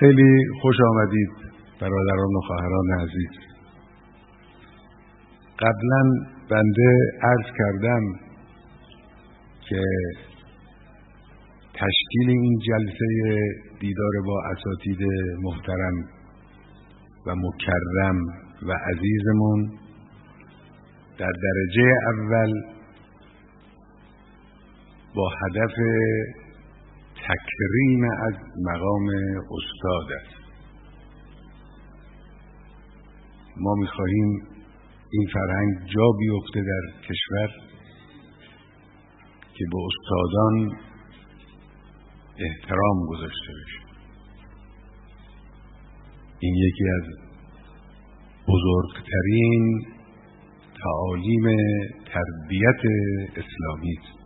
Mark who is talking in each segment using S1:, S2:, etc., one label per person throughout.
S1: خیلی خوش آمدید برادران و خواهران عزیز. قبلا بنده عرض کردم که تشکیل این جلسه دیدار با اساتید محترم و مکرم و عزیزمون در درجه اول با هدف تکریم از مقام استاد است. ما می‌خواهیم این فرهنگ جا بیفته در کشور که به استادان احترام گذاشته بشه. این یکی از بزرگترین تعالیم تربیت اسلامی است.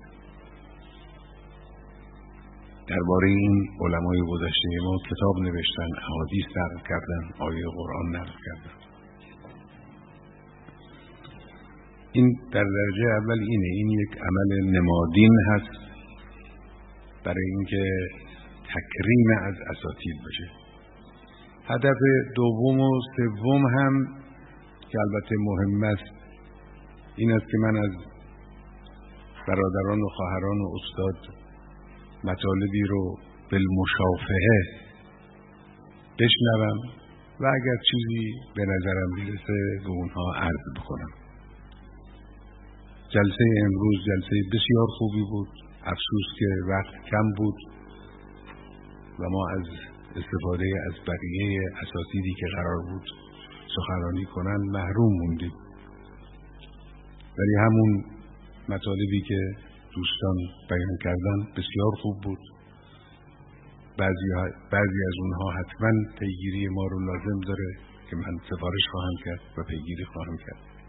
S1: درباره این علمای گذشته ما کتاب نوشتن، احادیث نقل کردن، آیه قرآن نقل کردن. این در درجه اول اینه، این یک عمل نمادین هست برای اینکه تکریم از اساتید بشه. هدف دوم و سوم هم که البته مهم است این است که من از برادران و خواهران و استاد مطالبی رو بالمشافهه بشنوم و اگر چیزی به نظرم میرسه به اونها عرض بکنم. جلسه امروز جلسه بسیار خوبی بود. افسوس که وقت کم بود و ما از استفاده از بقیه اساتیدی که قرار بود سخنرانی کنن محروم موندیم. ولی همون مطالبی که دوستان بیان کردن بسیار خوب بود. بعضی از اونها حتما پیگیری ما رو لازم داره که من سفارش خواهم کرد و پیگیری خواهم کرد.